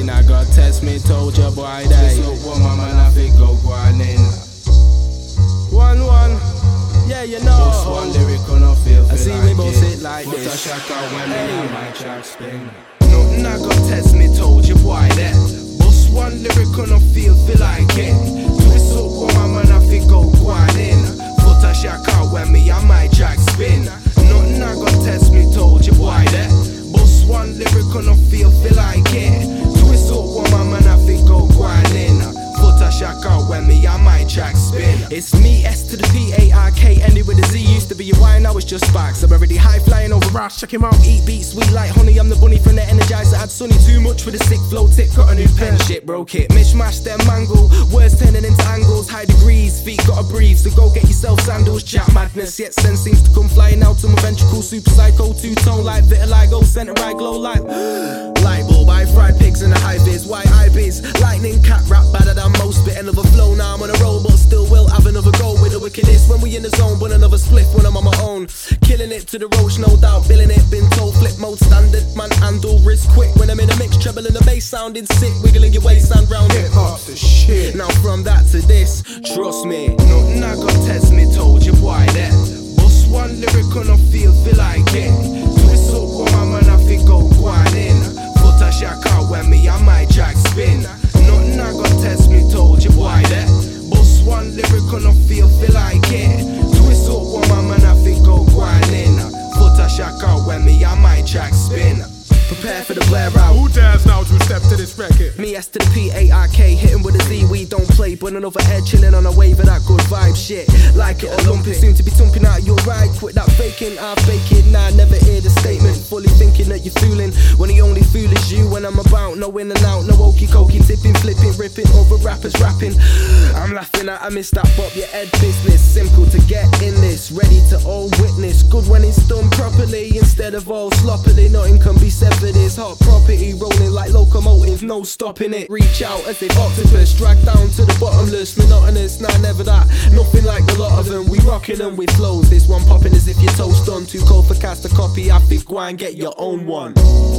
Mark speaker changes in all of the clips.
Speaker 1: Nothing I got test me, told you boy that. So woman, man, I think go on in. 1-1, yeah, you know.
Speaker 2: Boss one lyric on a feel
Speaker 1: I see
Speaker 2: like
Speaker 1: we both
Speaker 2: it.
Speaker 1: sit like
Speaker 2: But
Speaker 1: this.
Speaker 2: I shack out when me and my track spin.
Speaker 3: Nothing I got test me, told you boy that. Boss one lyric on a feel like it. Twist up woman, man, I think go on in. But I shack out when me and my track spin. Nothing I got test me, told you boy that. Boss one lyric on a feel like it. Twist up woman, man, I think go on in. But I shack out when me and my track spin.
Speaker 1: It's me, S to the P-A-R-K, ended with a Z. Used to be a Y, now it's just Sparks. I'm already high flying over Ross. Check him out, eat beats, sweet like honey. I'm the bunny from the Energizer. Had Sunny too much with a sick flow tip. Got a new pen, shit broke it. Mishmash them mangle, words turning into angles. High degrees, feet gotta breathe. So go get yourself sandals. Chat madness, yet sense seems to come flying out to my ventricles. Super psycho, two-tone like vitiligo. Center I glow like light bulb. I fry pigs in a high vis, white eye biz. Lightning cat rap better than most. Bit another flow, now I'm on a roll, but still will have another go with the wickedness when we in the zone. But another spliff when I'm on my own. Killing it to the roach, no doubt. Billing it, been told, flip mode standard. Man, handle wrist quick when I'm in a mix, treble in the bass sounding sick. Wiggling your waist and round it.
Speaker 3: Hip-hop's the shit.
Speaker 1: Now from that to this, trust me.
Speaker 3: Nothing I got test me, told you boy that. Boss one lyric on a feel like it. Twist up woman, man, I think go on in. But I shack out when me and my track spin. Nothing I got test me, told you boy that. Boss one lyric on a feel like it. Twist up woman, man, I think go on in. But I shack out when me and my track spin.
Speaker 1: Prepare for the wear out.
Speaker 4: Who dares now to step to this record?
Speaker 1: Me, S to the P-A-R-K, hitting with a Z, we don't play. But another head chilling on a wave of that good vibe shit. Like it or lump it, soon to be thumping out your ride. Quit that faking, I fake it, nah, never hear the statement. Fully thinking that you're fooling, when the only fool is you. When I'm about, no in and out, no okey cokey, tipping, flipping, ripping, over rappers rapping. I'm laughing at, I missed that bop, your head business. Simple to get in this, ready to all witness. Good when it's done properly, instead of all sloppily. Nothing can be said for this hot property, rolling like locomotive, no stopping it. Reach out as if octopus, drag down to the bottomless. Monotonous, nah, never that. Nothing like the lot of them. We rocking them with flows. This one popping as if your toast done. Too cold for cast a copy. I think go and get your own one.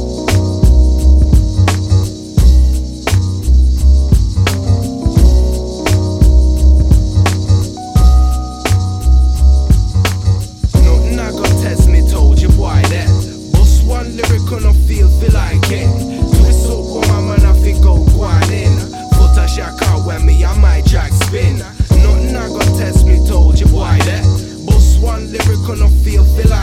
Speaker 3: Nothing I got test me, told you boy that. Boss one lyric on a feel like it. Twist up woman, man, I think go on in. But I shack out when me and my track spin. Nothing I got test me, told you boy that. Boss one lyric on a feel